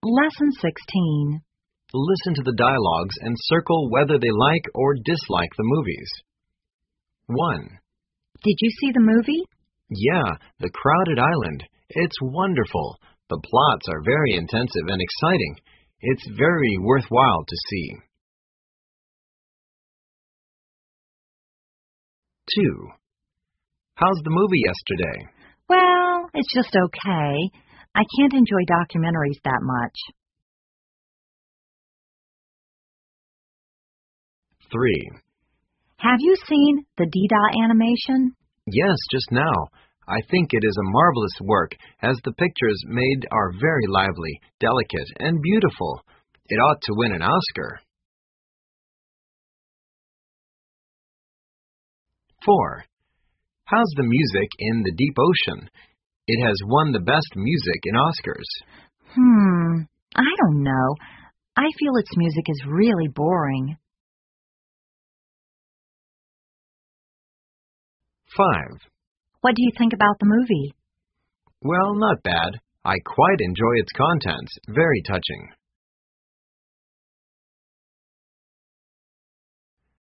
Lesson 16. Listen to the dialogues and circle whether they like or dislike the movies. 1. Did you see the movie? Yeah, The Crowded Island. It's wonderful. The plots are very intensive and exciting. It's very worthwhile to see. 2. How's the movie yesterday? Well, it's just okay. I can't enjoy documentaries that much. 3. Have you seen the Dida animation? Yes, just now. I think it is a marvelous work, as the pictures made are very lively, delicate, and beautiful. It ought to win an Oscar. 4. How's the music in The Deep Ocean? It has won the best music in Oscars. I don't know. I feel its music is really boring. 5. What do you think about the movie? Well, not bad. I quite enjoy its contents. Very touching.